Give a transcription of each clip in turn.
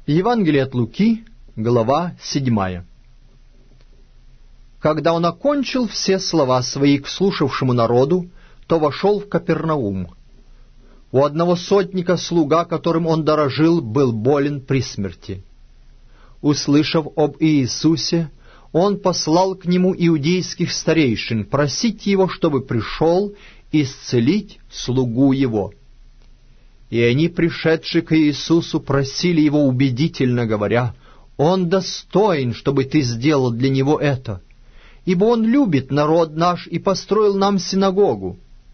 Евангелие от Луки, глава 7. Когда он окончил все слова свои к слушавшему народу, то вошел в Капернаум. У одного сотника слуга, которым он дорожил, был болен при смерти. Услышав об Иисусе, он послал к нему иудейских старейшин просить его, чтобы пришел исцелить слугу его. И они, пришедшие к Иисусу, просили его убедительно, говоря: «Он достоин, чтобы ты сделал для него это, ибо он любит народ наш и построил нам синагогу».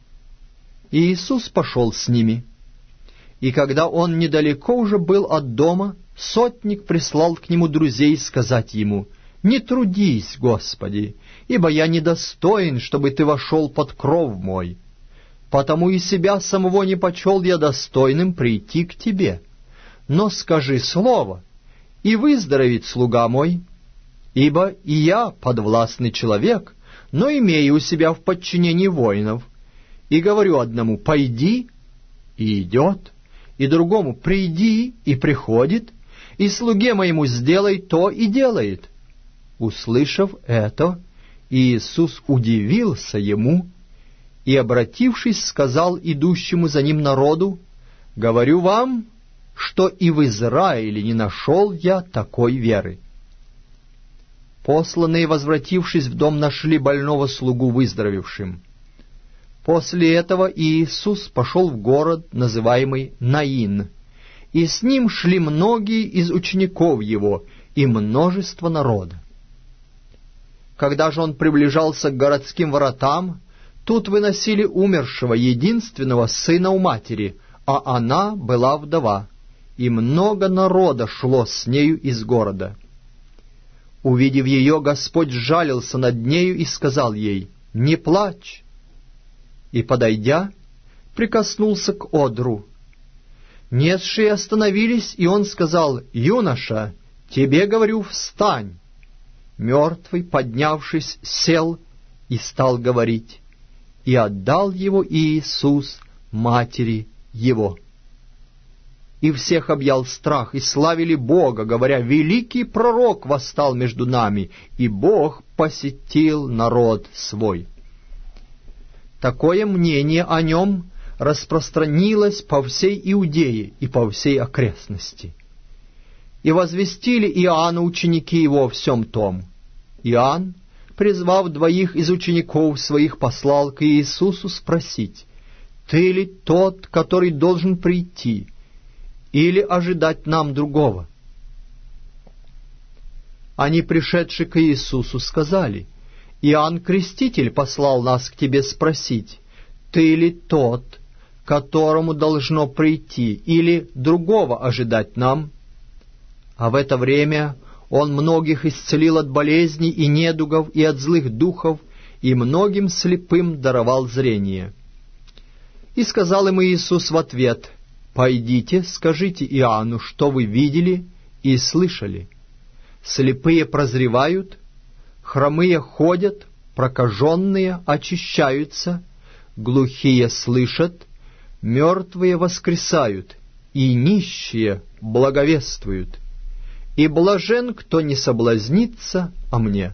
И Иисус пошел с ними. И когда он недалеко уже был от дома, сотник прислал к нему друзей сказать ему: «Не трудись, Господи, ибо я недостоин, чтобы ты вошел под кров мой. Потому и себя самого не почел я достойным прийти к тебе. Но скажи слово, и выздоровеет слуга мой. Ибо и я подвластный человек, но имею у себя в подчинении воинов. И говорю одному: пойди, и идет, и другому: приди, и приходит, и слуге моему: сделай то, и делает». Услышав это, Иисус удивился ему и, обратившись, сказал идущему за ним народу: «Говорю вам, что и в Израиле не нашел я такой веры». Посланные, возвратившись в дом, нашли больного слугу выздоровевшим. После этого Иисус пошел в город, называемый Наин, и с ним шли многие из учеников его и множество народа. Когда же он приближался к городским воротам, тут выносили умершего единственного сына у матери, а она была вдова, и много народа шло с нею из города. Увидев ее, Господь сжалился над нею и сказал ей: «Не плачь». И, подойдя, прикоснулся к одру. Несшие остановились, и он сказал: «Юноша, тебе говорю, встань». Мертвый, поднявшись, сел и стал говорить, и отдал его Иисус матери его. И всех объял страх, и славили Бога, говоря: «Великий пророк восстал между нами, и Бог посетил народ свой». Такое мнение о нем распространилось по всей Иудее и по всей окрестности. И возвестили Иоанну ученики его о всем том. Иоанн, призвав двоих из учеников своих, послал к Иисусу спросить: «Ты ли тот, который должен прийти, или ожидать нам другого?» Они, пришедшие к Иисусу, сказали: «Иоанн Креститель послал нас к тебе спросить: ты ли тот, которому должно прийти, или другого ожидать нам?» А в это время он многих исцелил от болезней и недугов и от злых духов, и многим слепым даровал зрение. И сказал им Иисус в ответ: «Пойдите, скажите Иоанну, что вы видели и слышали. Слепые прозревают, хромые ходят, прокаженные очищаются, глухие слышат, мертвые воскресают, и нищие благовествуют. И блажен, кто не соблазнится о мне».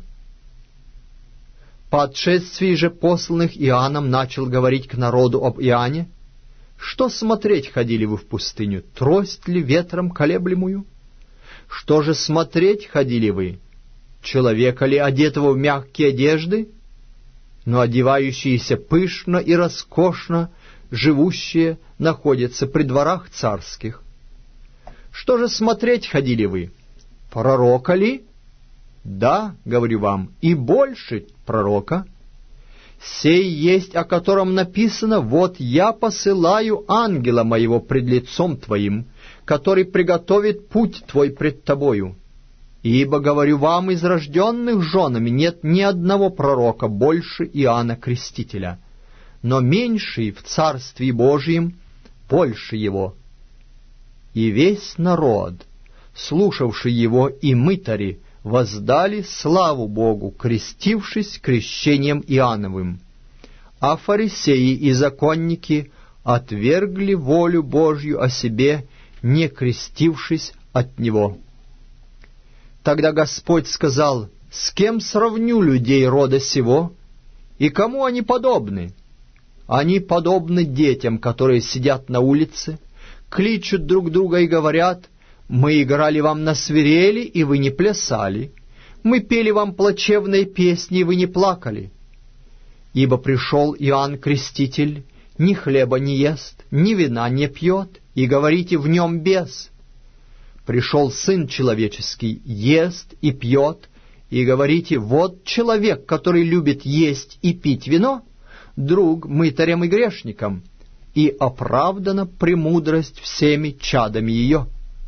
По отшествии же посланных Иоанном начал говорить к народу об Иоанне: «Что смотреть ходили вы в пустыню? Трость ли ветром колеблемую? Что же смотреть ходили вы? Человека ли, одетого в мягкие одежды? Но одевающиеся пышно и роскошно, живущие, находятся при дворах царских. Что же смотреть ходили вы? Пророка ли? Да, говорю вам, и больше пророка. Сей есть, о котором написано: вот я посылаю ангела моего пред лицом твоим, который приготовит путь твой пред тобою. Ибо, говорю вам, из рожденных женами нет ни одного пророка больше Иоанна Крестителя, но меньший в Царстве Божием больше его. И весь народ, слушавший его, и мытари воздали славу Богу, крестившись крещением Иоанновым. А фарисеи и законники отвергли волю Божью о себе, не крестившись от него. Тогда Господь сказал: «С кем сравню людей рода сего, и кому они подобны? Они подобны детям, которые сидят на улице, кличут друг друга и говорят: мы играли вам на свирели, и вы не плясали, мы пели вам плачевные песни, и вы не плакали. Ибо пришел Иоанн Креститель, ни хлеба не ест, ни вина не пьет, и говорите: в нем бес. Пришел Сын Человеческий, ест и пьет, и говорите: вот человек, который любит есть и пить вино, друг мытарям и грешникам, и оправдана премудрость всеми чадами ее».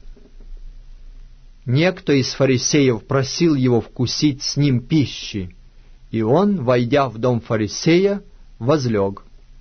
Некто из фарисеев просил его вкусить с ним пищи, и он, войдя в дом фарисея, возлег.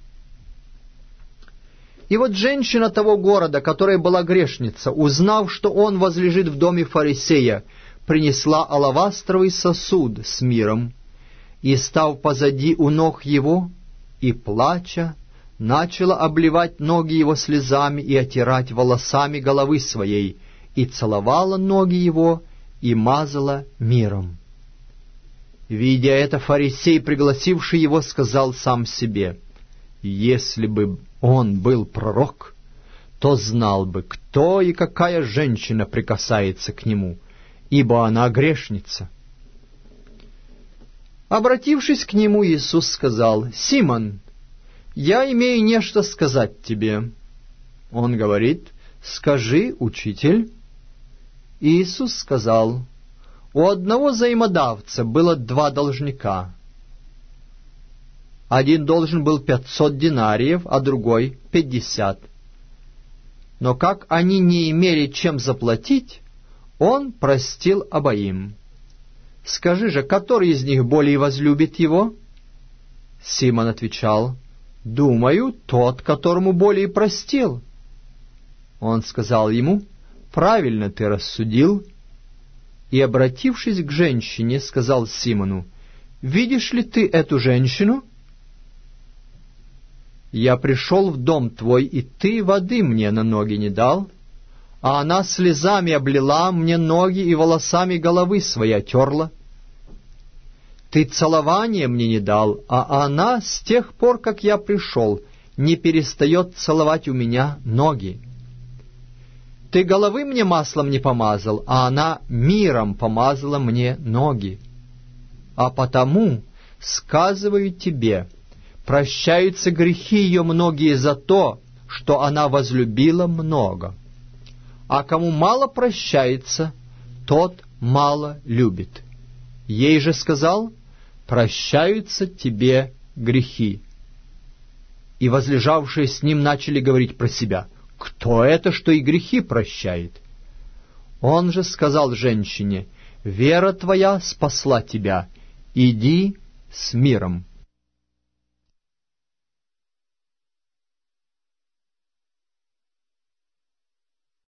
И вот женщина того города, которая была грешница, узнав, что он возлежит в доме фарисея, принесла алавастровый сосуд с миром, и, став позади у ног его, и, плача, начала обливать ноги его слезами и отирать волосами головы своей, и целовала ноги его, и мазала миром. Видя это, фарисей, пригласивший его, сказал сам себе: «Если бы он был пророк, то знал бы, кто и какая женщина прикасается к нему, ибо она грешница». Обратившись к нему, Иисус сказал: «Симон, я имею нечто сказать тебе». Он говорит: «Скажи, учитель». Иисус сказал: у одного взаимодавца было 2 должника. Один должен был 500 динариев, а другой 50. Но как они не имели чем заплатить, он простил обоим. Скажи же, который из них более возлюбит его? Симон отвечал: думаю, тот, которому более простил. Он сказал ему: правильно ты рассудил. И, обратившись к женщине, сказал Симону: видишь ли ты эту женщину? Я пришел в дом твой, и ты воды мне на ноги не дал, а она слезами облила мне ноги и волосами головы своей отерла. Ты целования мне не дал, а она с тех пор, как я пришел, не перестает целовать у меня ноги. Ты головы мне маслом не помазал, а она миром помазала мне ноги. А потому, сказываю тебе, прощаются грехи ее многие за то, что она возлюбила много. А кому мало прощается, тот мало любит. Ей же сказал: прощаются тебе грехи. И возлежавшие с ним начали говорить про себя: кто это, что и грехи прощает? Он же сказал женщине: вера твоя спасла тебя, иди с миром.